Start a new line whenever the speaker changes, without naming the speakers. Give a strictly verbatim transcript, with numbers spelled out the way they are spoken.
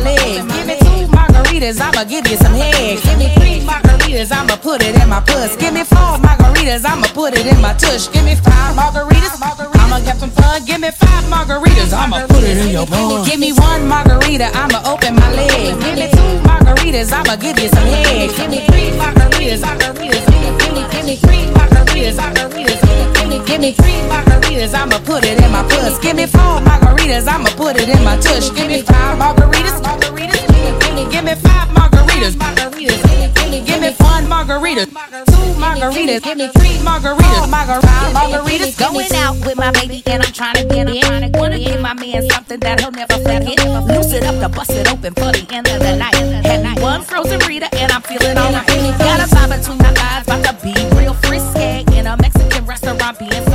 legs. Give me two margaritas, I'ma give you some head. Give me three margaritas, I'ma put it in my puss. Give me four margaritas, I'ma put it in my tush. Give me five margaritas, I'ma get some fun. Give me five margaritas, I'ma put it in your bun. Give me one margarita, I'ma open my legs. Give me two margaritas, I'ma give you some head. Give me three margaritas, margaritas. Give me, give me three margaritas, margaritas. Give me, give me three margaritas, I'ma put it in my puss. Give me four margaritas, I'ma put it in my tush. Give me five margaritas, margaritas. Give me, give me five margaritas, margaritas. Give me, give me one margarita, two margaritas. Give me three margaritas, margaritas, margaritas.
Going out with my baby and I'm trying to get it. Wanna give my man something that he'll never forget. Loose it up to bust it open for the end of the night. Had me one frozen Rita and I'm feeling alright. Got a vibe between my thighs, about to be real frisky in a Mexican restaurant being